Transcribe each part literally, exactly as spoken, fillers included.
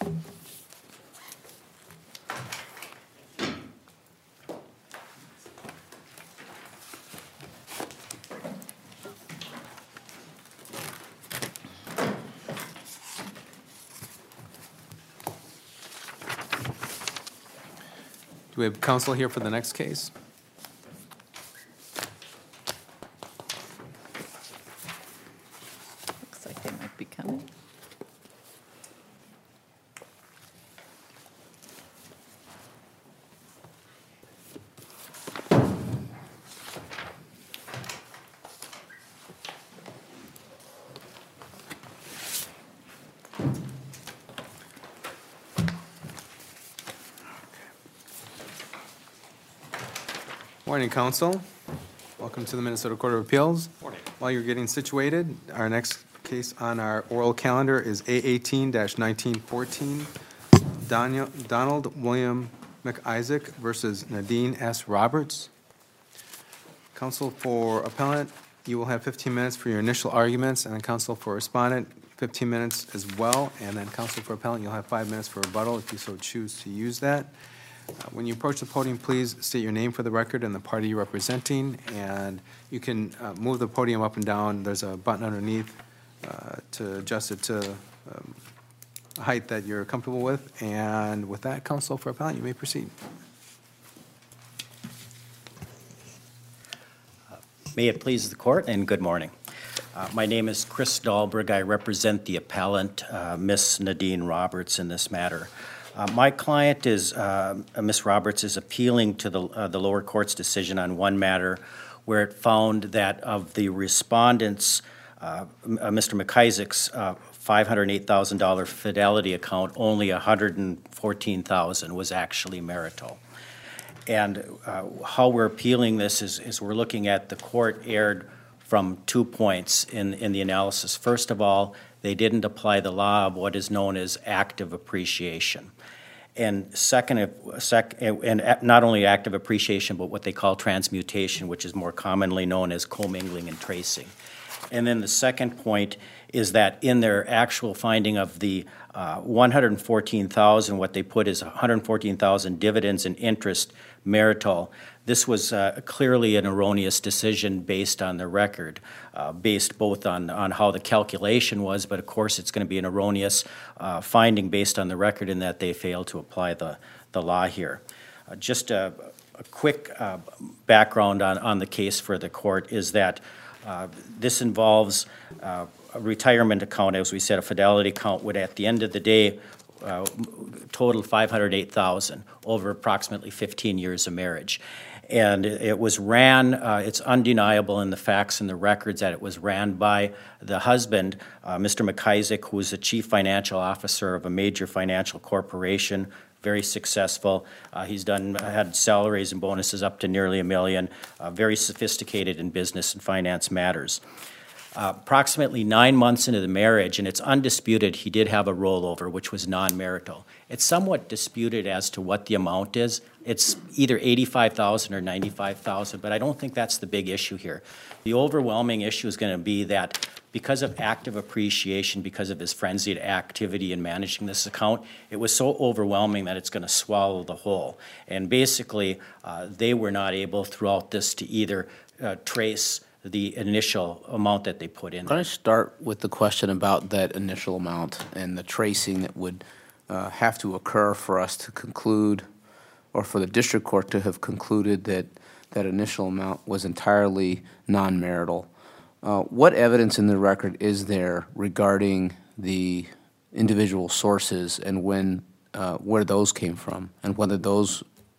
Do we have counsel here for the next case? Looks like they might be coming. Morning, counsel. Welcome to the Minnesota Court of Appeals. Morning. While you're getting situated, our next case on our oral calendar is A eighteen nineteen fourteen, Daniel, Donald William McIsaac versus Nadine S. Roberts. Counsel for appellant, you will have fifteen minutes for your initial arguments, and then counsel for respondent, fifteen minutes as well, and then counsel for appellant, you'll have five minutes for rebuttal if you so choose to use that. Uh, When you approach the podium, please state your name for the record and the party you're representing, and you can uh, move the podium up and down. There's a button underneath uh, to adjust it to um, a height that you're comfortable with. And with that, counsel for appellant, you may proceed. May it please the court, and good morning. Uh, My name is Chris Dahlberg. I represent the appellant, uh, Miss Nadine Roberts, in this matter. Uh, My client is, uh, Miss Roberts is appealing to the uh, the lower court's decision on one matter where it found that of the respondents, uh, m- uh, Mister McIsaac's uh, five hundred eight thousand dollars fidelity account, only one hundred fourteen thousand dollars was actually marital. And uh, how we're appealing this is, is we're looking at the court erred from two points in, in the analysis. First of all, they didn't apply the law of what is known as active appreciation. And second, if- sec, and not only active appreciation, but what they call transmutation, which is more commonly known as commingling and tracing. And then the second point is that in their actual finding of the uh, one hundred fourteen thousand, what they put is one hundred fourteen thousand dividends and interest marital. This was uh, clearly an erroneous decision based on the record, uh, based both on, on how the calculation was, but of course it's going to be an erroneous uh, finding based on the record in that they failed to apply the, the law here. Uh, just a, a quick uh, background on, on the case for the court is that uh, this involves uh, a retirement account, as we said, a fidelity account would at the end of the day uh, total five hundred eight thousand dollars over approximately fifteen years of marriage. And it was ran, uh, it's undeniable in the facts and the records that it was ran by the husband, uh, Mister McIsaac, who was the chief financial officer of a major financial corporation, very successful. Uh, he's done, had salaries and bonuses up to nearly a million, uh, very sophisticated in business and finance matters. Uh, approximately nine months into the marriage, and it's undisputed, he did have a rollover, which was non-marital. It's somewhat disputed as to what the amount is. It's either eighty-five thousand dollars or ninety-five thousand dollars, but I don't think that's the big issue here. The overwhelming issue is going to be that because of active appreciation, because of his frenzied activity in managing this account, it was so overwhelming that it's going to swallow the whole. And basically, uh, they were not able throughout this to either uh, trace the initial amount that they put in. Can I start with the question about that initial amount and the tracing that would uh, have to occur for us to conclude, or for the district court to have concluded that that initial amount was entirely non-marital? Uh, what evidence in the record is there regarding the individual sources and when, uh, where those came from, and whether those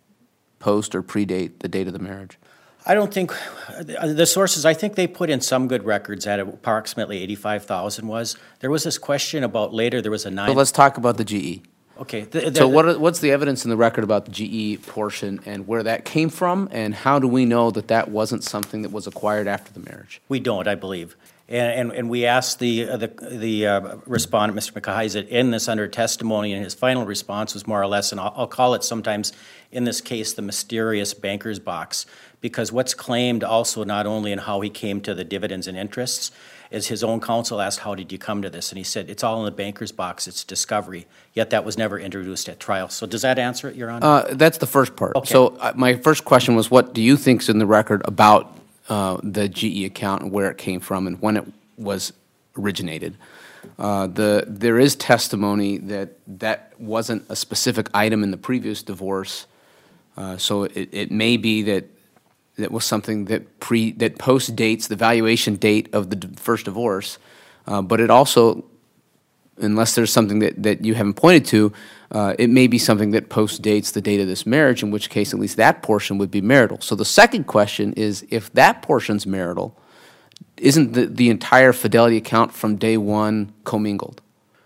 post or predate the date of the marriage? I don't think, the sources, I think they put in some good records at approximately eighty-five thousand was. There was this question about later, there was a nine. So let's talk about the G E. Okay. the- the- So what are, what's the evidence in the record about the G E portion and where that came from, and how do we know that that wasn't something that was acquired after the marriage? We don't, I believe. And, and, and we asked the, uh, the, the uh, respondent, Mister McIsaac, in this under testimony, and his final response was more or less, and I'll, I'll call it sometimes in this case the mysterious banker's box, because what's claimed also not only in how he came to the dividends and interests, is his own counsel asked, how did you come to this? And he said, it's all in the banker's box, it's discovery, yet that was never introduced at trial. So does that answer it, Your Honor? Uh, that's the first part. Okay. So uh, my first question was, what do you think's in the record about uh, the G E account and where it came from and when it was originated? Uh, the there is testimony that that wasn't a specific item in the previous divorce, uh, so it, it may be that that was something that pre that post dates the valuation date of the d- first divorce, uh, but it also, unless there's something that, that you haven't pointed to, uh, it may be something that post dates the date of this marriage, in which case at least that portion would be marital. So the second question is, if that portion's marital, isn't the, the entire Fidelity account from day one commingled?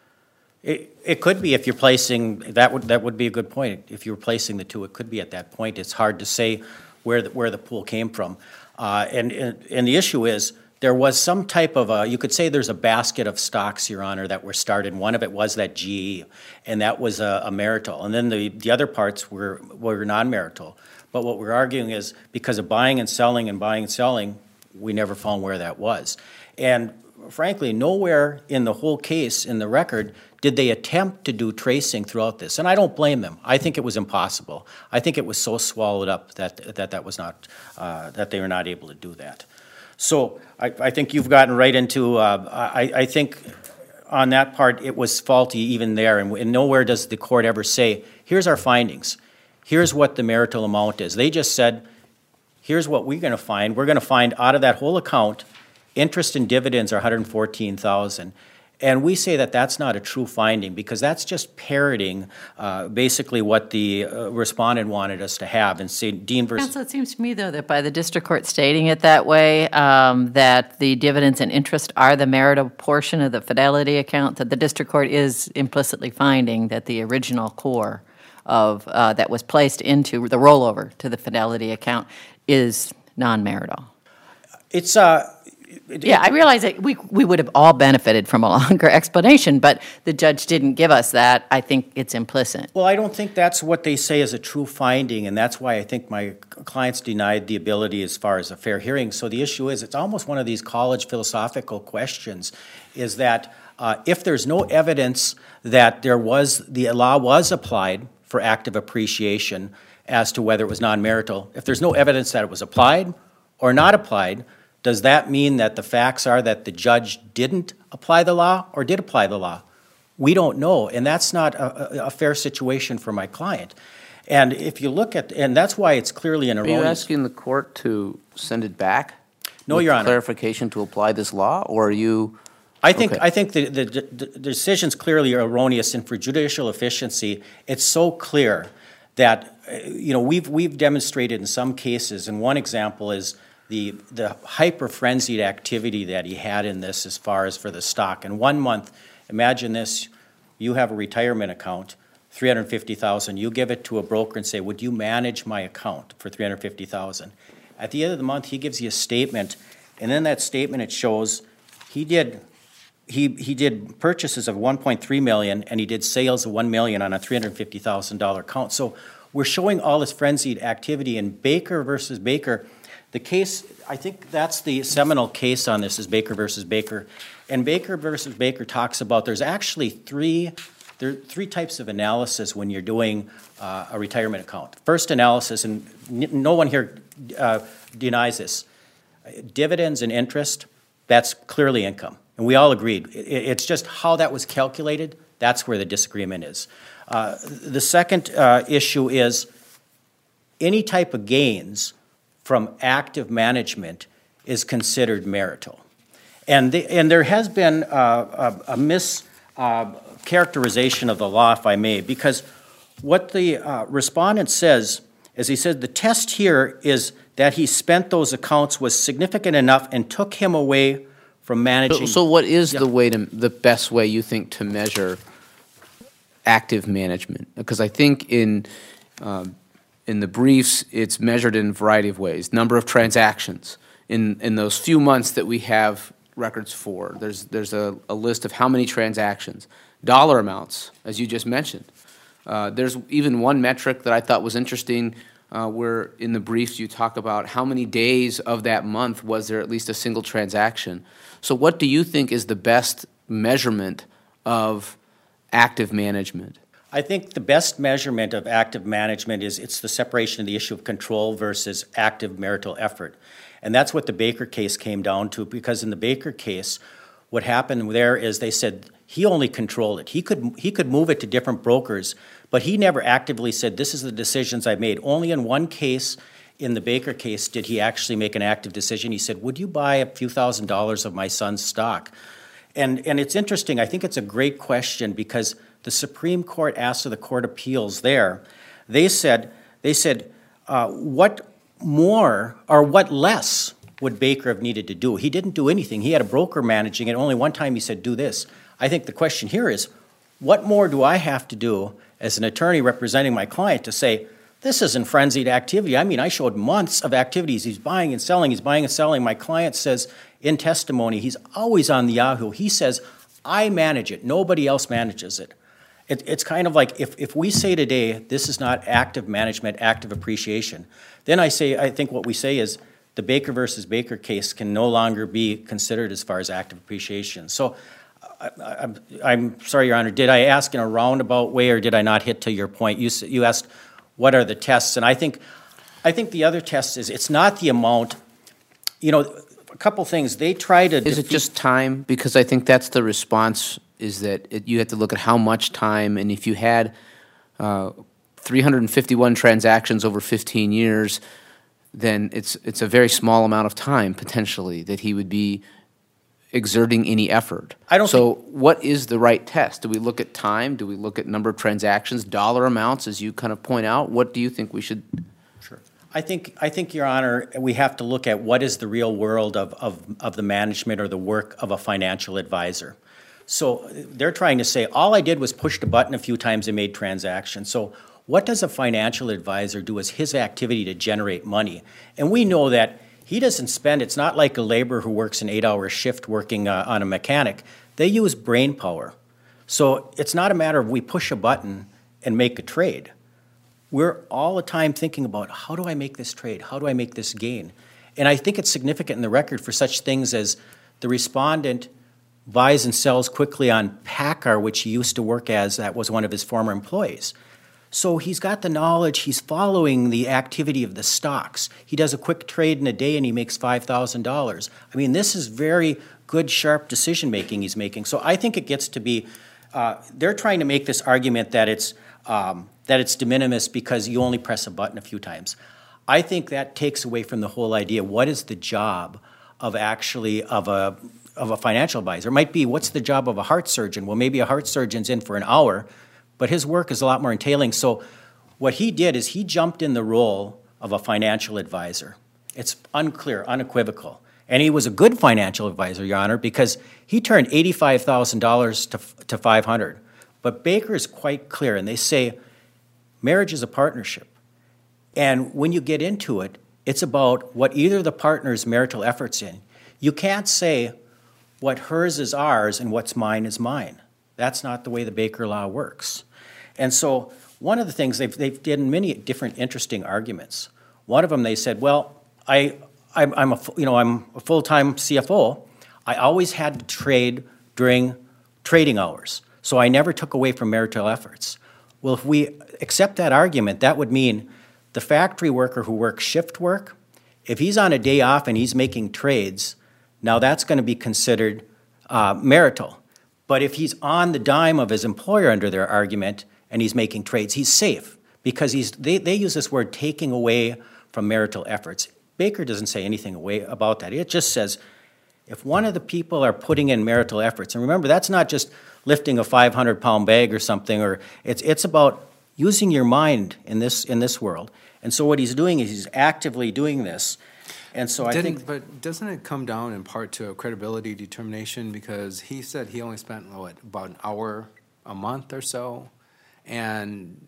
It, it could be if you're placing, that would, that would be a good point. If you're placing the two, it could be at that point. It's hard to say where the, where the pool came from. Uh, and, and, and the issue is, there was some type of a, you could say there's a basket of stocks, Your Honor, that were started. One of it was that G E, and that was a, a marital. And then the, the other parts were, were non-marital. But what we're arguing is, because of buying and selling and buying and selling, we never found where that was. And frankly, nowhere in the whole case, in the record, did they attempt to do tracing throughout this. And I don't blame them. I think it was impossible. I think it was so swallowed up that that, that was not, uh, that they were not able to do that. So I, I think you've gotten right into, uh, I, I think on that part it was faulty even there, and, and nowhere does the court ever say, here's our findings, here's what the marital amount is. They just said, here's what we're going to find. We're going to find out of that whole account, interest and dividends are one hundred fourteen thousand dollars. And we say that that's not a true finding, because that's just parroting uh, basically what the uh, respondent wanted us to have. And say, Dean versus... Counsel, it seems to me, though, that by the district court stating it that way, um, that the dividends and interest are the marital portion of the Fidelity account, that the district court is implicitly finding that the original core of, uh, that was placed into the rollover to the Fidelity account is non-marital. It's... Uh, It, Yeah, I realize that we, we would have all benefited from a longer explanation, but the judge didn't give us that. I think it's implicit. Well, I don't think that's what they say is a true finding, and that's why I think my clients denied the ability as far as a fair hearing. So the issue is, it's almost one of these college philosophical questions, is that uh, if there's no evidence that there was, the law was applied for active appreciation as to whether it was non-marital, if there's no evidence that it was applied or not applied, does that mean that the facts are that the judge didn't apply the law or did apply the law? We don't know, and that's not a, a fair situation for my client. And if you look at, and that's why it's clearly an Are erroneous... you asking the court to send it back? No, with Your Honor. clarification to apply this law, or are you... I think, Okay. I think the, the, the decision's clearly erroneous, and for judicial efficiency, it's so clear that, uh, you know, we've, we've demonstrated in some cases, and one example is the, the hyper-frenzied activity that he had in this as far as for the stock. In one month, imagine this, you have a retirement account, three hundred fifty thousand dollars, you give it to a broker and say, would you manage my account for three hundred fifty thousand dollars? At the end of the month, he gives you a statement, and in that statement it shows he did He, he did purchases of one point three million dollars, and he did sales of one million dollars on a three hundred fifty thousand dollars account. So we're showing all this frenzied activity. In Baker versus Baker, the case, I think that's the seminal case on this, is Baker versus Baker. And Baker versus Baker talks about there's actually three, there are three types of analysis when you're doing uh, a retirement account. First analysis, and n- no one here uh, denies this, dividends and interest, that's clearly income. And we all agreed. It's just how that was calculated, that's where the disagreement is. Uh, the second uh, issue is any type of gains from active management is considered marital. And, the, and there has been uh, a, a mischaracterization uh, of the law, if I may, because what the uh, respondent says is he said the test here is that he spent those accounts was significant enough and took him away from managing. So, so what is Yeah. the way to, the best way you think to measure active management? Because I think in, um, in the briefs, it's measured in a variety of ways. Number of transactions. In, in those few months that we have records for. There's, there's a, a list of how many transactions, dollar amounts, as you just mentioned. Uh, there's even one metric that I thought was interesting, uh, where in the briefs you talk about how many days of that month was there at least a single transaction. So what do you think is the best measurement of active management? I think the best measurement of active management is it's the separation of the issue of control versus active marital effort. And that's what the Baker case came down to, because in the Baker case, what happened there is they said he only controlled it. He could he could move it to different brokers, but he never actively said, this is the decisions I made. Only in one case, in the Baker case, did he actually make an active decision. He said, would you buy a few thousand dollars of my son's stock? And, and it's interesting. I think it's a great question because the Supreme Court asked of the Court of Appeals there, they said, they said, uh, what more or what less would Baker have needed to do? He didn't do anything. He had a broker managing it. Only one time he said, do this. I think the question here is, what more do I have to do as an attorney representing my client to say, this isn't frenzied activity? I mean, I showed months of activities. He's buying and selling. He's buying and selling. My client says in testimony, he's always on the Yahoo. He says, I manage it. Nobody else manages it. It, it's kind of like if, if we say today, this is not active management, active appreciation, then I say, I think what we say is the Baker versus Baker case can no longer be considered as far as active appreciation. So I, I'm, I'm sorry, Your Honor, did I ask in a roundabout way or did I not hit to your point? You, you asked, what are the tests? And I think, I think the other test is it's not the amount, you know, a couple things. They try to Is it just time? Because I think that's the response, is that it, you have to look at how much time, and if you had uh, three hundred fifty-one transactions over fifteen years, then it's it's a very small amount of time, potentially, that he would be exerting any effort. I don't so think, what is the right test? Do we look at time? Do we look at number of transactions, dollar amounts, as you kind of point out? What do you think we should... Sure. I think, I think, Your Honor, we have to look at what is the real world of, of, of the management or the work of a financial advisor. So they're trying to say, all I did was push the button a few times and made transactions. So what does a financial advisor do as his activity to generate money? And we know that he doesn't spend, it's not like a laborer who works an eight-hour shift working uh, on a mechanic. They use brain power. So it's not a matter of we push a button and make a trade. We're all the time thinking about, how do I make this trade? How do I make this gain? And I think it's significant in the record for such things as the respondent buys and sells quickly on Packard, which he used to work as, that was one of his former employees. So he's got the knowledge, he's following the activity of the stocks. He does a quick trade in a day and he makes five thousand dollars. I mean, this is very good, sharp decision-making he's making. So I think it gets to be, uh, they're trying to make this argument that it's, um, that it's de minimis because you only press a button a few times. I think that takes away from the whole idea, what is the job of actually, of a, of a financial advisor? It might be, what's the job of a heart surgeon? Well, maybe a heart surgeon's in for an hour, but his work is a lot more entailing. So what he did is he jumped in the role of a financial advisor. It's unclear, unequivocal. And he was a good financial advisor, Your Honor, because he turned eighty-five thousand dollars to, to five hundred dollars. But Baker is quite clear, and they say marriage is a partnership. And when you get into it, it's about what either the partner's marital efforts in. You can't say what hers is ours and what's mine is mine. That's not the way the Baker law works. And so one of the things, they've, they've did many different interesting arguments. One of them, they said, well, I, I'm, I'm, a, you know, I'm a full-time C F O. I always had to trade during trading hours, so I never took away from marital efforts. Well, if we accept that argument, that would mean the factory worker who works shift work, if he's on a day off and he's making trades, now that's going to be considered uh, marital. But if he's on the dime of his employer under their argument and he's making trades, he's safe because he's, they, they use this word taking away from marital efforts. Baker doesn't say anything away about that. It just says if one of the people are putting in marital efforts, and remember, that's not just lifting a five hundred pound bag or something, or it's, it's about using your mind in this, in this world. And so what he's doing is he's actively doing this. And so I Didn't, think... But doesn't it come down in part to a credibility determination? Because he said he only spent, what, about an hour a month or so? And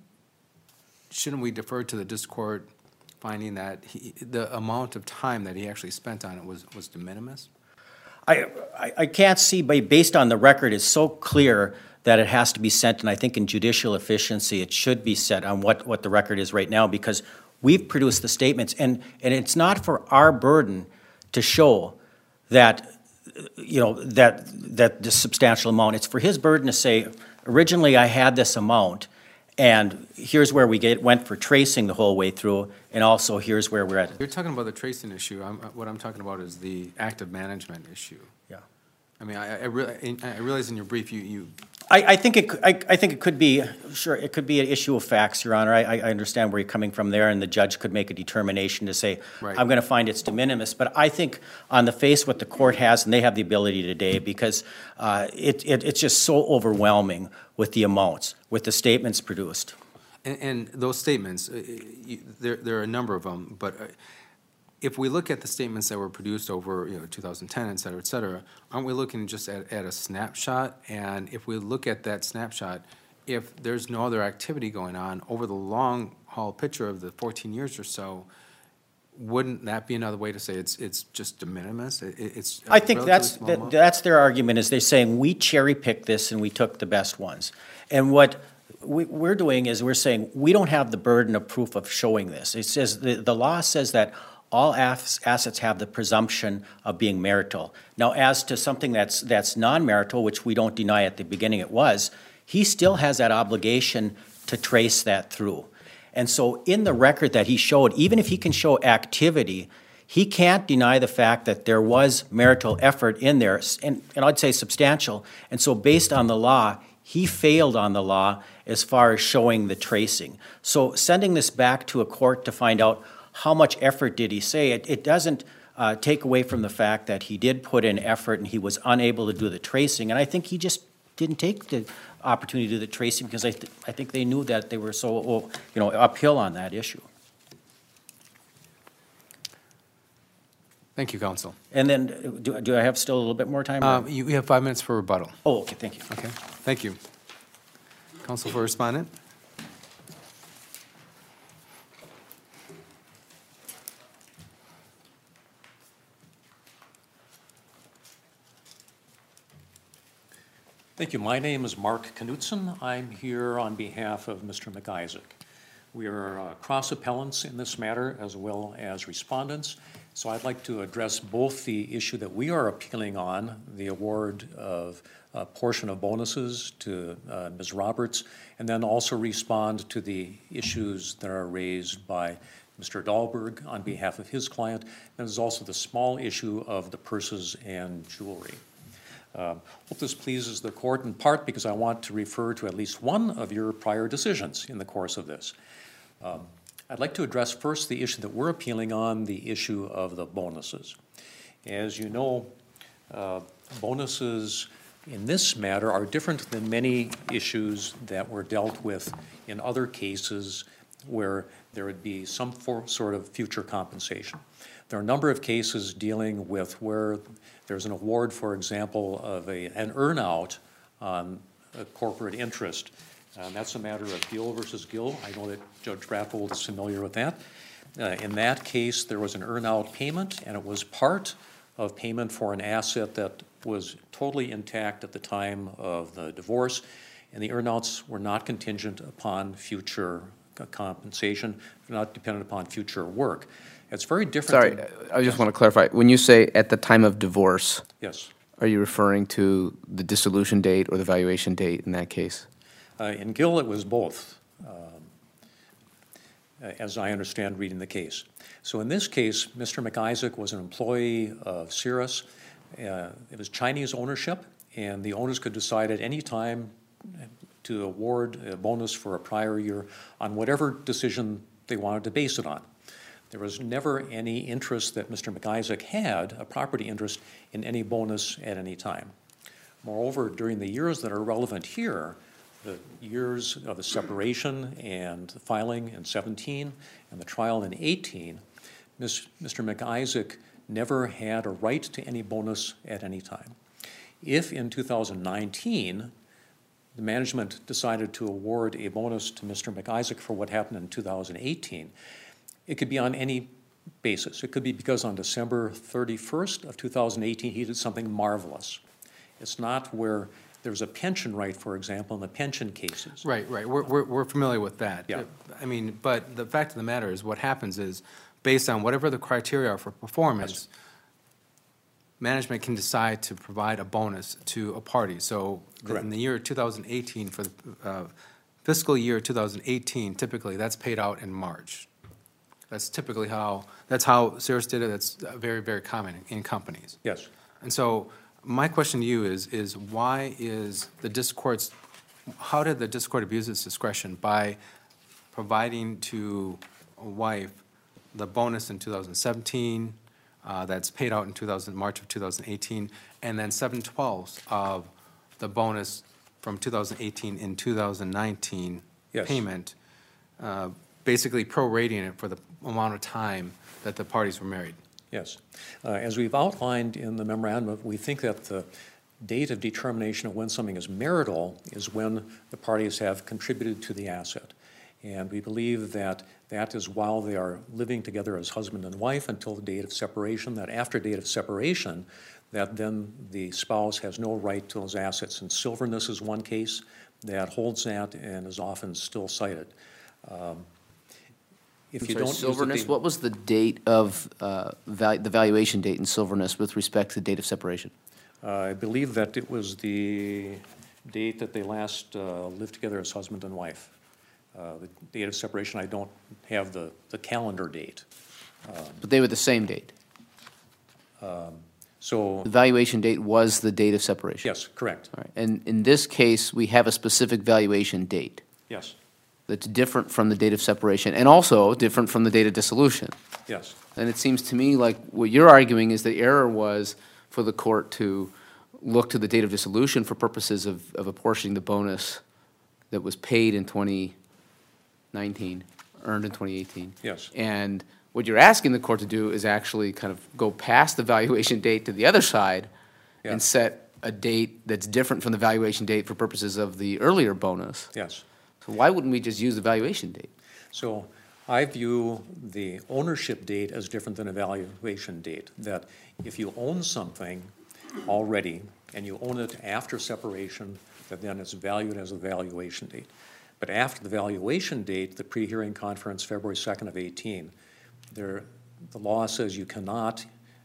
shouldn't we defer to the district court finding that he, the amount of time that he actually spent on it was, was de minimis? I, I, I can't see, but based on the record, it's so clear that it has to be sent, and I think in judicial efficiency, it should be set on what, what the record is right now, because we've produced the statements, and, and it's not for our burden to show that, you know, that, that this substantial amount. It's for his burden to say, originally I had this amount, and here's where we get, went for tracing the whole way through, and also here's where we're at. You're talking about the tracing issue. I'm, what I'm talking about is the active management issue. Yeah. I mean, I, I, re- I realize in your brief you, you I, I think it, I, I think it could be, sure, it could be an issue of facts, Your Honor. I, I understand where you're coming from there, and the judge could make a determination to say, Right. I'm going to find it's de minimis. But I think on the face what the court has, and they have the ability today, because uh, it, it, it's just so overwhelming with the amounts, with the statements produced. And, and those statements, uh, you, there, there are a number of them, but uh, if we look at the statements that were produced over, you know, two thousand ten, et cetera, et cetera, aren't we looking just at, at a snapshot? And if we look at that snapshot, if there's no other activity going on over the long haul picture of the fourteen years or so, wouldn't that be another way to say it's, it's just de minimis? It, it's a I think relatively that's, small that, amount? that's their argument, is they're saying, we cherry-picked this and we took the best ones. And what we, we're doing is we're saying, we don't have the burden of proof of showing this. It says, the, the law says that all ass- assets have the presumption of being marital. Now, as to something that's, that's non-marital, which we don't deny at the beginning it was, he still has that obligation to trace that through. And so in the record that he showed, even if he can show activity, he can't deny the fact that there was marital effort in there, and, and I'd say substantial. And so based on the law, he failed on the law as far as showing the tracing. So sending this back to a court to find out how much effort did he say, it, it doesn't uh, take away from the fact that he did put in effort and he was unable to do the tracing. And I think he just didn't take the opportunity to do the tracing because I, th- I think they knew that they were so, you know, uphill on that issue. Thank you, counsel. And then, uh, do, do I have still a little bit more time? or- Um, you, you have five minutes for rebuttal. Oh, okay, thank you. Okay, thank you. Counsel for respondent? Thank you. My name is Mark Knutson. I'm here on behalf of Mister McIsaac. We are uh, cross-appellants in this matter as well as respondents. So I'd like to address both the issue that we are appealing on, the award of a portion of bonuses to uh, Miz Roberts, and then also respond to the issues that are raised by Mister Dahlberg on behalf of his client. And there's also the small issue of the purses and jewelry. Um, hope this pleases the court in part because I want to refer to at least one of your prior decisions in the course of this. Um, I'd like to address first the issue that we're appealing on, the issue of the bonuses. As you know, uh, bonuses in this matter are different than many issues that were dealt with in other cases where there would be some for, sort of future compensation. There are a number of cases dealing with where there's an award, for example, of a, an earn-out on a corporate interest. And that's a matter of Gill versus Gill. I know that Judge Raffold is familiar with that. Uh, in that case, there was an earn-out payment, and it was part of payment for an asset that was totally intact at the time of the divorce, and the earn-outs were not contingent upon future compensation, not dependent upon future work. It's very different. Sorry, than- I just want to clarify. When you say at the time of divorce, Yes. are you referring to the dissolution date or the valuation date in that case? Uh, in Gill, it was both, um, as I understand reading the case. So in this case, Mister McIsaac was an employee of Cirrus. Uh, it was Chinese ownership, and the owners could decide at any time to award a bonus for a prior year on whatever decision they wanted to base it on. There was never any interest that Mister McIsaac had, a property interest, in any bonus at any time. Moreover, during the years that are relevant here, the years of the separation and the filing in seventeen and the trial in eighteen, Mister McIsaac never had a right to any bonus at any time. If in two thousand nineteen, the management decided to award a bonus to Mister McIsaac for what happened in two thousand eighteen, it could be on any basis. It could be because on December thirty-first of two thousand eighteen, he did something marvelous. It's not where there's a pension right, for example, in the pension cases. Right, right, we're, we're, we're familiar with that. Yeah. I mean, but the fact of the matter is, what happens is, based on whatever the criteria are for performance, management can decide to provide a bonus to a party. So Correct. in the year two thousand eighteen, for the uh, fiscal year two thousand eighteen, typically, that's paid out in March. That's typically how, that's how Cirrus did it, that's very, very common in companies. Yes. And so, my question to you is, is why is the district court's, how did the district court abuse its discretion by providing to a wife the bonus in two thousand seventeen, uh, that's paid out in two thousand, March of two thousand eighteen, and then seven twelfths of the bonus from two thousand eighteen in two thousand nineteen Yes. payment, uh, basically prorating it for the amount of time that the parties were married? Yes. Uh, As we've outlined in the memorandum, we think that the date of determination of when something is marital is when the parties have contributed to the asset. And we believe that that is while they are living together as husband and wife until the date of separation, that after date of separation, that then the spouse has no right to those assets. And Silverness is one case that holds that and is often still cited. Um, If I'm you sorry, don't use the Silverness, date- what was the date of, uh, val- the valuation date in Silverness with respect to the date of separation? Uh, I believe that it was the date that they last uh, lived together as husband and wife. Uh, The date of separation, I don't have the, the calendar date. But they were the same date. So, The valuation date was the date of separation. yes, correct, All right. And in this case, we have a specific valuation date yes, that's different from the date of separation and also different from the date of dissolution. yes, And it seems to me like what you're arguing is the error was for the court to look to the date of dissolution for purposes of, of apportioning the bonus that was paid in twenty nineteen, earned in twenty eighteen. yes, And what you're asking the court to do is actually kind of go past the valuation date to the other side Yeah. and set a date that's different from the valuation date for purposes of the earlier bonus. yes. So why wouldn't we just use the valuation date? So I view the ownership date as different than a valuation date, that if you own something already and you own it after separation, that then it's valued as a valuation date. But after the valuation date, the pre-hearing conference, February second of eighteen, there, the law says you cannot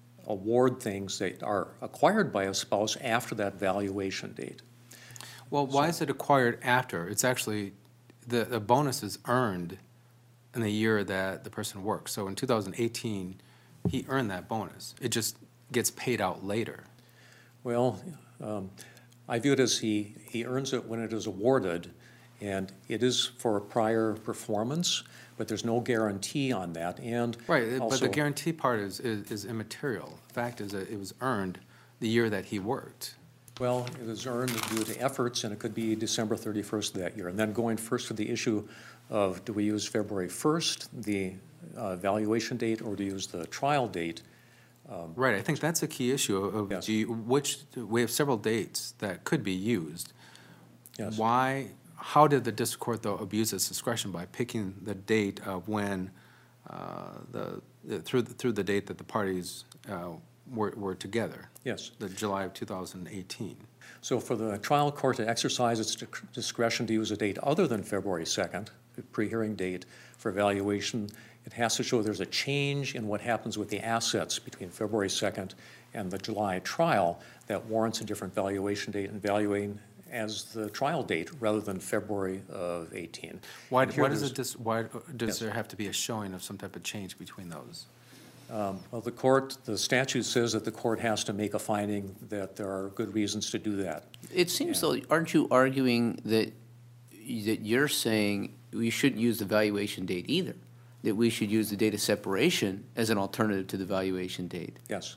award things that are acquired by a spouse after that valuation date. Well, why is it acquired after? It's actually, the, the bonus is earned in the year that the person works. So in two thousand eighteen, he earned that bonus. It just gets paid out later. Well, um, I view it as he, he earns it when it is awarded, and it is for a prior performance, but there's no guarantee on that, and Right, but also- the guarantee part is, is is immaterial. The fact is that it was earned the year that he worked. Well, it was earned due to efforts, and it could be December thirty-first of that year. And then going first to the issue of, do we use February first, the uh, valuation date, or do we use the trial date? Right, I think that's a key issue of, Yes. do you- which, we have several dates that could be used. Yes. Why, how did the district court, though, abuse its discretion by picking the date of when, uh, the, the- through, the- through the date that the parties uh, were, were together, Yes. the July of two thousand eighteen? So for the trial court to exercise its dic- discretion to use a date other than February second, the pre-hearing date for evaluation, it has to show there's a change in what happens with the assets between February second and the July trial that warrants a different valuation date and valuing as the trial date rather than February of eighteen. Why, And here why does there's- it, dis- why does Yes. there have to be a showing of some type of change between those? Well, the court, the statute says that the court has to make a finding that there are good reasons to do that. It seems though, aren't you arguing that, that you're saying we shouldn't use the valuation date either? That we should use the date of separation as an alternative to the valuation date? Yes,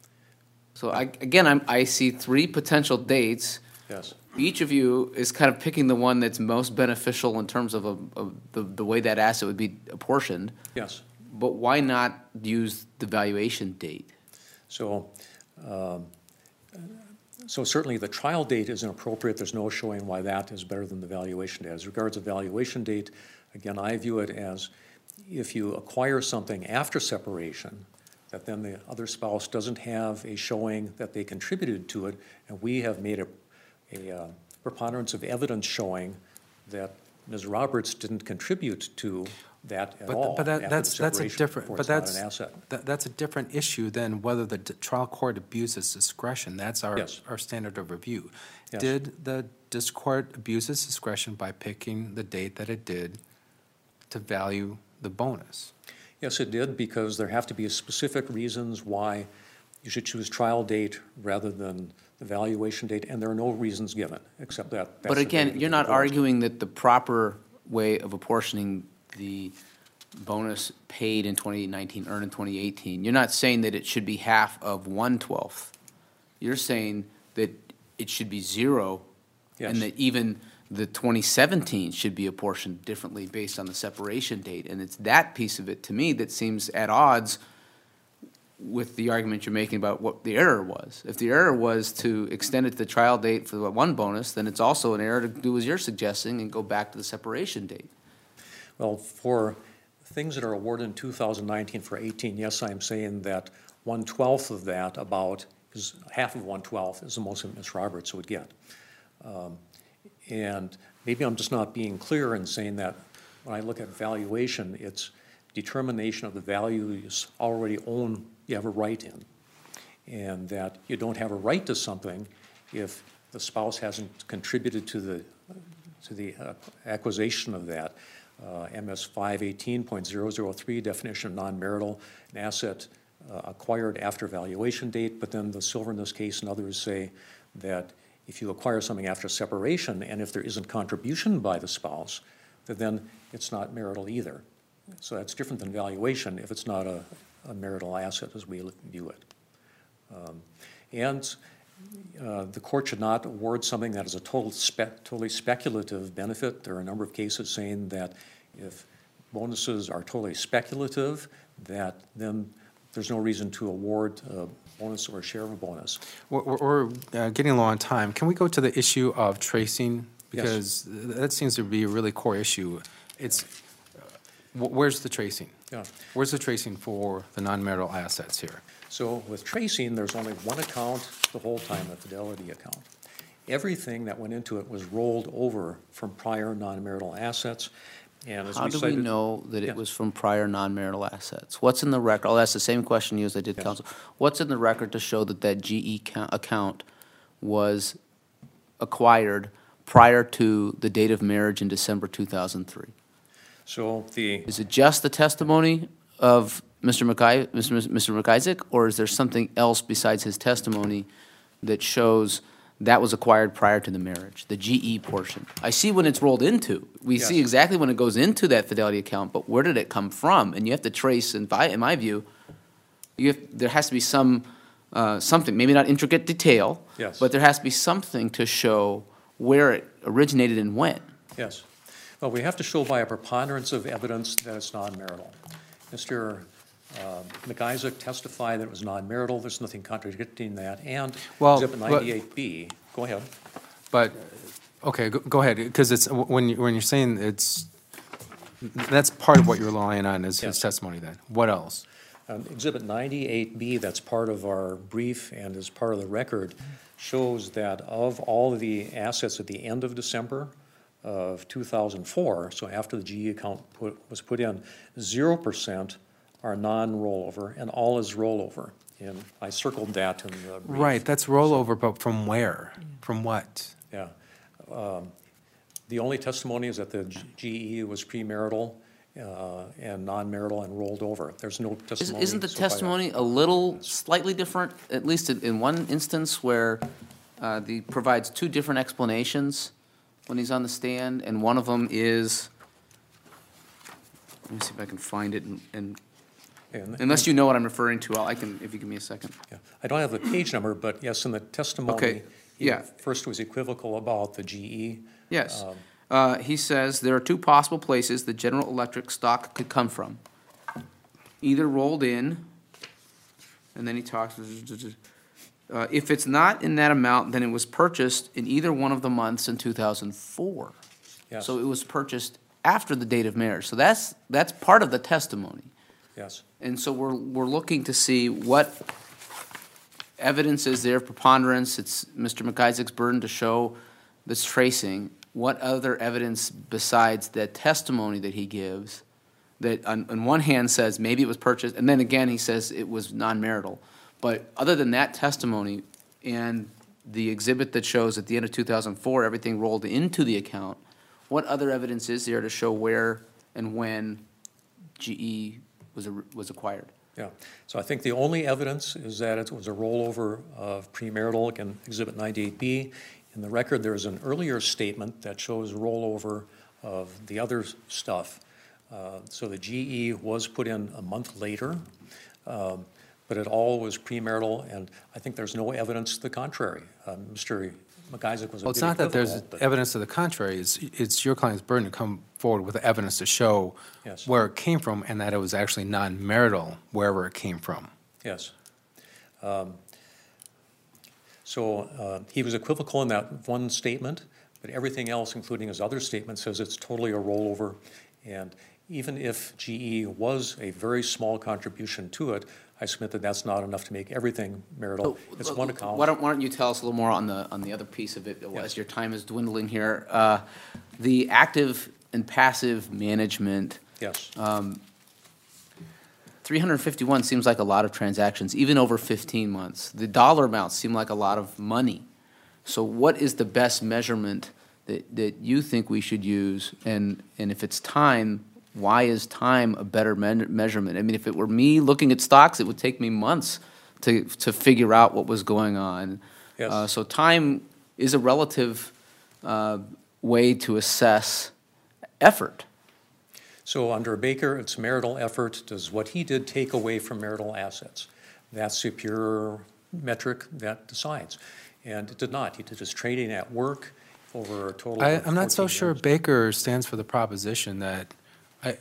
So I, again, I'm, I see three potential dates. yes, Each of you is kind of picking the one that's most beneficial in terms of, a, of the, the way that asset would be apportioned. yes. But why not use the valuation date? So, um, So certainly the trial date is inappropriate. There's no showing why that is better than the valuation date. As regards the valuation date, again, I view it as if you acquire something after separation, that then the other spouse doesn't have a showing that they contributed to it, and we have made a, a uh, preponderance of evidence showing that Miz Roberts didn't contribute to that at But, all. but that, after that's, the that's a separation, different, therefore but it's not that's, an asset. that, that's a different issue than whether the d- trial court abuses discretion. That's our, Yes. our standard of review. Yes. Did the district court abuse its discretion by picking the date that it did to value the bonus? Yes, it did, because there have to be specific reasons why you should choose trial date rather than the valuation date, and there are no reasons given, except that. that's But the again, date you're of not divorce. arguing that the proper way of apportioning the bonus paid in twenty nineteen, earned in twenty eighteen, you're not saying that it should be half of one twelfth. You're saying that it should be zero, and Yes. that even the twenty seventeen should be apportioned differently based on the separation date. And it's that piece of it, to me, that seems at odds with the argument you're making about what the error was. If the error was to extend it to the trial date for the one bonus, then it's also an error to do as you're suggesting and go back to the separation date. Well, for things that are awarded in two thousand nineteen for eighteen, yes, I'm saying that one-twelfth of that about is, half of one-twelfth is the most that Miz Roberts would get. Um, And maybe I'm just not being clear in saying that when I look at valuation, it's determination of the value you s- already own, you have a right in. And that you don't have a right to something if the spouse hasn't contributed to the, to the uh, acquisition of that. Uh, M S five eighteen point zero zero three, definition of non-marital, an asset uh, acquired after valuation date, but then the Silver in this case and others say that if you acquire something after separation, and if there isn't contribution by the spouse, that then it's not marital either. So that's different than valuation if it's not a, a marital asset as we view it. Um, And uh, the court should not award something that is a total spe- totally speculative benefit. There are a number of cases saying that if bonuses are totally speculative, that then there's no reason to award a bonus or a share of a bonus. We're, we're- we're uh, getting low on time. Can we go to the issue of tracing? Yes. Because that seems to be a really core issue. It's, uh, wh- where's the tracing? Yeah. Where's the tracing for the non-marital assets here? So with tracing, there's only one account the whole time, a Fidelity account. Everything that went into it was rolled over from prior non-marital assets, and as How we do cited. we know that Yeah. it was from prior non-marital assets? What's in the record? I'll ask the same question to you as I did Yes. counsel. What's in the record to show that that G E ca- account was acquired prior to the date of marriage in December two thousand three? So the, Is it just the testimony of Mister McI, Mister Mister McIsaac, or is there something else besides his testimony that shows that was acquired prior to the marriage, the G E portion? I see when it's rolled into. We see Yes. exactly when it goes into that Fidelity account, but where did it come from? And you have to trace, in my, in my view, you have, there has to be some, uh, something, maybe not intricate detail, Yes. but there has to be something to show where it originated and when. yes. Well, we have to show by a preponderance of evidence that it's non-marital. Mister uh, McIsaac testified that it was non-marital. There's nothing contradicting that. And Well, Exhibit but- ninety-eight B, go ahead. But, okay, go, go ahead, because it's, when, you- when you're saying it's, that's part of what you're relying on is his Yes. testimony then. What else? Um, Exhibit ninety-eight B, that's part of our brief and is part of the record, shows that of all of the assets at the end of December of two thousand four, so after the G E account put, was put in, zero percent are non-rollover and all is rollover. And I circled that in the brief. Right, that's rollover, but from where? From what? Yeah. Um, The only testimony is that the G E was premarital uh, and non-marital and rolled over. There's no Is- testimony. Isn't the so far. testimony a little slightly different, at least in- in one instance where uh, the provides two different explanations when he's on the stand, and one of them is, let me see if I can find it, and- and And- unless you know what I'm referring to, I'll- I can, if you give me a second. Yeah. I don't have the page number, but yes, in the testimony. Okay, he yeah. First was equivocal about the G E. Yes. Um, Uh, He says, "There are two possible places the General Electric stock could come from. Either rolled in," and then he talks, uh, if it's not in that amount, then it was purchased in either one of the months in two thousand four. Yes. So it was purchased after the date of marriage. So that's, that's part of the testimony. Yes. And so we're, we're looking to see what evidence is there, preponderance, it's Mister McIsaac's burden to show this tracing. What other evidence besides that testimony that he gives, that on, on one hand says maybe it was purchased, and then again he says it was non-marital. But other than that testimony and the exhibit that shows at the end of two thousand four, everything rolled into the account, what other evidence is there to show where and when G E was, a, was acquired? Yeah, so I think the only evidence is that it was a rollover of premarital, again, Exhibit ninety-eight B. In the record, there's an earlier statement that shows rollover of the other stuff. Uh, so the G E was put in a month later, um, but it all was premarital, and I think there's no evidence to the contrary. Uh, Mister McIsaac was a Well, it's bit not that there's equivocal, but- evidence to the contrary, it's, it's your client's burden to come forward with evidence to show Yes. where it came from and that it was actually non-marital wherever it came from. Yes. Um, So uh, he was equivocal in that one statement, but everything else, including his other statement, says it's totally a rollover. And even if G E was a very small contribution to it, I submit that that's not enough to make everything marital. It's one account. Why don't, why don't you tell us a little more on the, on the other piece of it, Yes. as your time is dwindling here? Uh, The active and passive management, Yes. three hundred fifty-one seems like a lot of transactions, even over fifteen months. The dollar amounts seem like a lot of money. So what is the best measurement that, that you think we should use? And, and if it's time, why is time a better me- measurement? I mean, if it were me looking at stocks, it would take me months to, to figure out what was going on. Yes. Uh, So time is a relative uh, way to assess effort. So under Baker, it's marital effort. Does what he did take away from marital assets? That's the pure metric that decides. And it did not. He did his trading at work over a total I, of I'm not so fourteen sure years. Baker stands for the proposition that, I,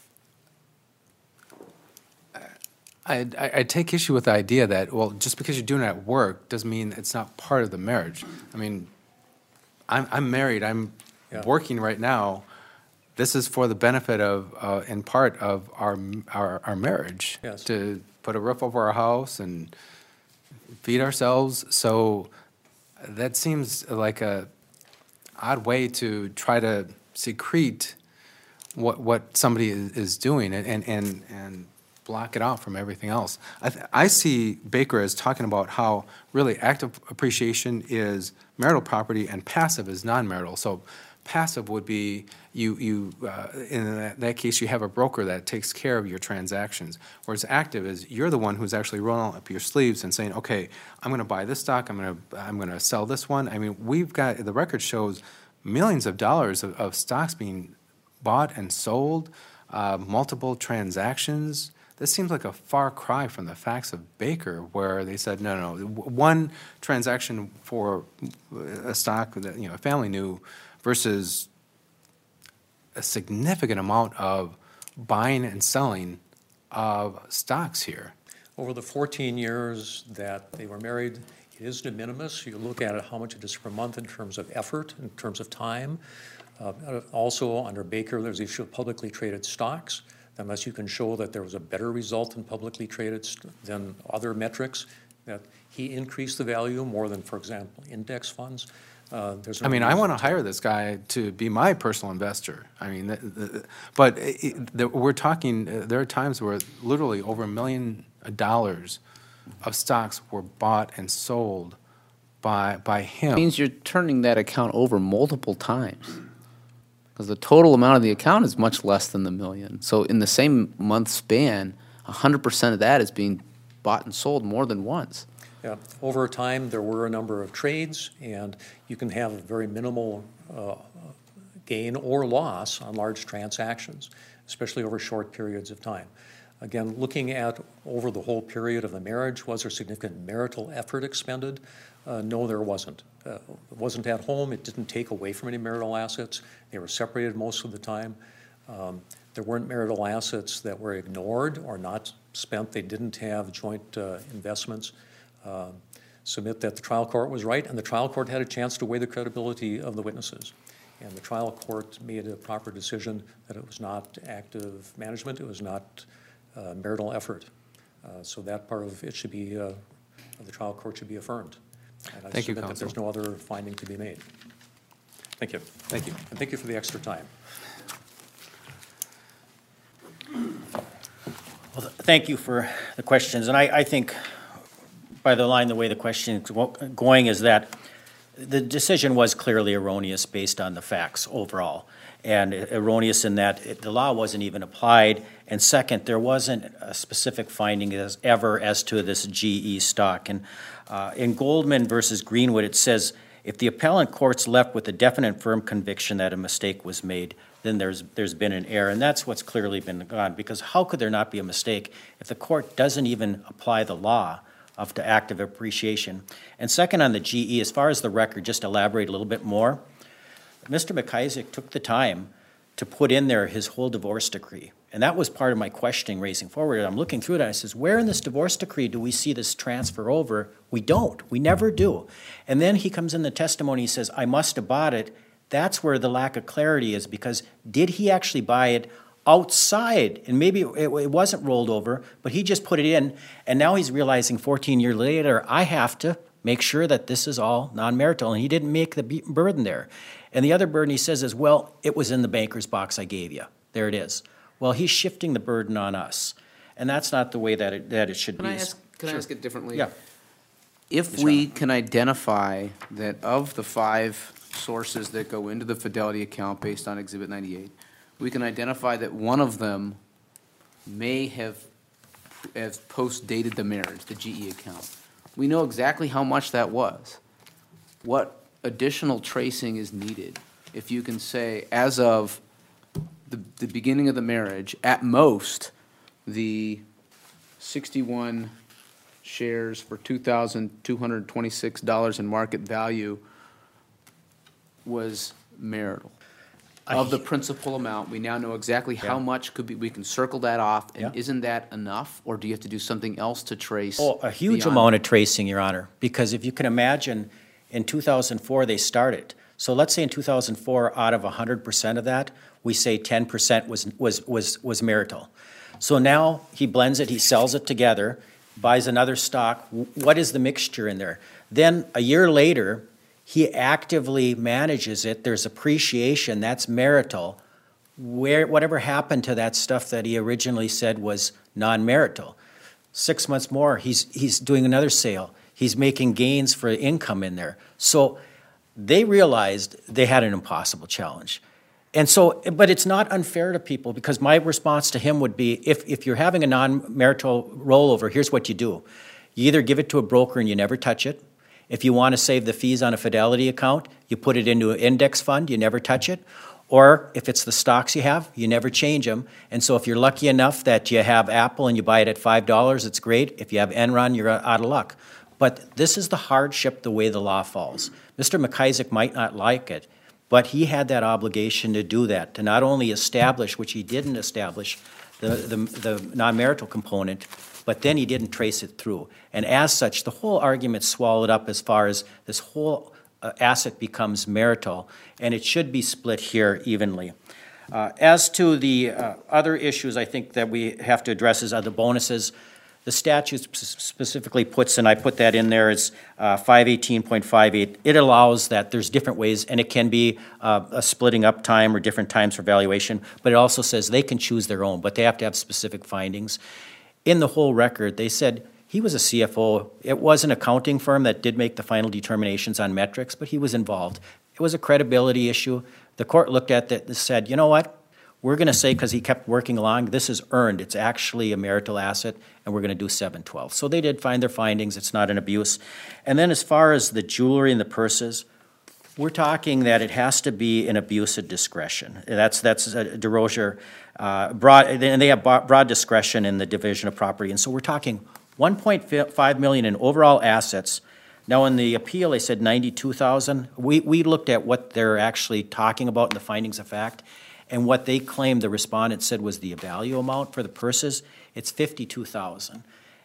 I, I I take issue with the idea that, well, just because you're doing it at work doesn't mean it's not part of the marriage. I mean, I'm, I'm married, I'm Yeah. working right now. This is for the benefit of, uh, in part of our, our, our marriage. Yes. To put a roof over our house and feed ourselves. So that seems like a odd way to try to secrete what, what somebody is, is doing and, and, and, and block it out from everything else. I, th- I see Baker as talking about how really active appreciation is marital property and passive is non-marital. So passive would be you, you uh, in that, that case, you have a broker that takes care of your transactions. Whereas active is you're the one who's actually rolling up your sleeves and saying, okay, I'm going to buy this stock, I'm going to I'm going to sell this one. I mean, we've got the record shows millions of dollars of, of stocks being bought and sold, uh, multiple transactions. This seems like a far cry from the facts of Baker, where they said, no, no, w- one transaction for a stock that, you know, a family knew versus a significant amount of buying and selling of stocks here. Over the fourteen years that they were married, it is de minimis. You look at it, how much it is per month in terms of effort, in terms of time. Uh, Also, under Baker, there's the issue of publicly traded stocks. Unless you can show that there was a better result in publicly traded st- than other metrics, that he increased the value more than, for example, index funds. Uh, there's no I mean, I reason want to to- hire this guy to be my personal investor. I mean, the- the- but it- the- we're talking, uh, there are times where literally over a million dollars of stocks were bought and sold by, by him. Means you're turning that account over multiple times. Because the total amount of the account is much less than the million. So in the same month span, one hundred percent of that is being bought and sold more than once. Yeah, over time, there were a number of trades, and you can have a very minimal uh, gain or loss on large transactions, especially over short periods of time. Again, looking at over the whole period of the marriage, was there significant marital effort expended? Uh, no, there wasn't. Uh, it wasn't at home. It didn't take away from any marital assets. They were separated most of the time. Um, there weren't marital assets that were ignored or not spent. They didn't have joint uh, investments. Um, submit that the trial court was right, and the trial court had a chance to weigh the credibility of the witnesses. And the trial court made a proper decision that it was not active management, it was not uh, marital effort. Uh, So that part of it should be, uh, of the trial court should be affirmed. And I Thank you, submit that counsel. there's no other finding to be made. Thank you. Thank you. And thank you for the extra time. Well, th- thank you for the questions, and I, I think by the line, the way the question is go- going is that the decision was clearly erroneous based on the facts overall, and erroneous in that it- the law wasn't even applied, and second, there wasn't a specific finding as ever as to this G E stock. And uh, in Goldman versus Greenwood, it says, if the appellant court's left with a definite firm conviction that a mistake was made, then there's there's been an error, and that's what's clearly been gone, because how could there not be a mistake if the court doesn't even apply the law of the active appreciation? And second, on the G E, as far as the record, just elaborate a little bit more. Mister McIsaac took the time to put in there his whole divorce decree, and that was part of my questioning raising forward. And I'm looking through it, and I says, where in this divorce decree do we see this transfer over? We don't. We never do. And then he comes in the testimony, he says, I must have bought it. That's where the lack of clarity is, because did he actually buy it outside? And maybe it, it wasn't rolled over, but he just put it in, and now he's realizing fourteen years later, I have to make sure that this is all non-marital, and he didn't make the be- burden there. And the other burden he says is, well, it was in the banker's box I gave you. There it is. Well, he's shifting the burden on us, and that's not the way that it, that it should Can be. I ask, can I Sure. ask it differently? Yeah. If Yes, we can identify that of the five sources that go into the Fidelity account based on Exhibit ninety-eight, we can identify that one of them may have, have post-dated the marriage, the G E account. We know exactly how much that was. What additional tracing is needed? If you can say, as of the, the beginning of the marriage, at most, the sixty-one shares for two thousand two hundred twenty-six dollars in market value was marital. Of the principal amount, we now know exactly how Yeah. much could be, we can circle that off, and Yeah. isn't that enough? Or do you have to do something else to trace? Oh, a huge beyond- amount of tracing, Your Honor, because if you can imagine, in two thousand four, they started. So let's say in two thousand four, out of one hundred percent of that, we say ten percent was, was, was, was marital. So now he blends it, he sells it together, buys another stock. W- What is the mixture in there? Then, a year later, he actively manages it, there's appreciation, that's marital. Where, whatever happened to that stuff that he originally said was non-marital? Six months more, he's, he's doing another sale. He's making gains for income in there. So they realized they had an impossible challenge. And so, but it's not unfair to people, because my response to him would be, if, if you're having a non-marital rollover, here's what you do. You either give it to a broker and you never touch it. If you want to save the fees on a Fidelity account, you put it into an index fund, you never touch it. Or if it's the stocks you have, you never change them. And so if you're lucky enough that you have Apple and you buy it at five dollars, it's great. If you have Enron, you're out of luck. But this is the hardship, the way the law falls. Mister McIsaac might not like it, but he had that obligation to do that, to not only establish, which he didn't establish, the, the, the non-marital component, but then he didn't trace it through. And as such, the whole argument's swallowed up as far as this whole uh, asset becomes marital, and it should be split here evenly. Uh, As to the uh, other issues, I think that we have to address is other bonuses. The statute sp- specifically puts, and I put that in there, is uh, five eighteen point five eight. It allows that there's different ways, and it can be uh, a splitting up time or different times for valuation, but it also says they can choose their own, but they have to have specific findings. In the whole record, they said he was a C F O. It was an accounting firm that did make the final determinations on metrics, but he was involved. It was a credibility issue. The court looked at that and said, you know what? We're going to say, because he kept working along, this is earned. It's actually a marital asset, and we're going to do seven twelve. So they did find their findings. It's not an abuse. And then as far as the jewelry and the purses, we're talking that it has to be an abuse of discretion. That's that's uh, DeRozier, uh, broad, and they have broad discretion in the division of property. And so we're talking one point five million in overall assets. Now, in the appeal, they said ninety-two thousand. We we looked at what they're actually talking about in the findings of fact, and what they claimed the respondent said was the value amount for the purses. It's fifty-two thousand.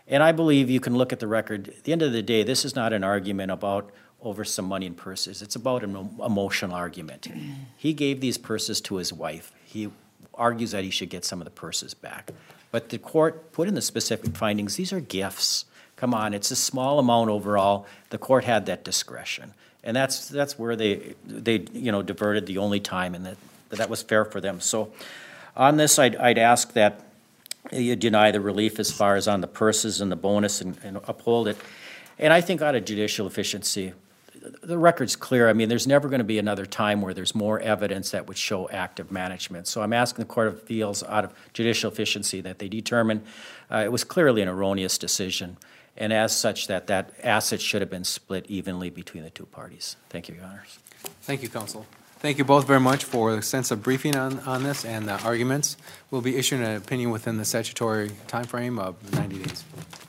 And I believe you can look at the record. At the end of the day, this is not an argument about over some money in purses. It's about an emotional argument. He gave these purses to his wife. He argues that he should get some of the purses back. But the court put in the specific findings, these are gifts. Come on, it's a small amount overall. The court had that discretion. And that's that's where they, they you know, diverted the only time, and that, that was fair for them. So on this, I'd, I'd ask that you deny the relief as far as on the purses and the bonus and, and uphold it. And I think out of judicial efficiency, the record's clear. I mean, there's never going to be another time where there's more evidence that would show active management. So I'm asking the Court of Appeals out of judicial efficiency that they determine uh, it was clearly an erroneous decision, and as such that that asset should have been split evenly between the two parties. Thank you, Your Honors. Thank you, Counsel. Thank you both very much for the extensive briefing on, on this and the arguments. We'll be issuing an opinion within the statutory timeframe of ninety days.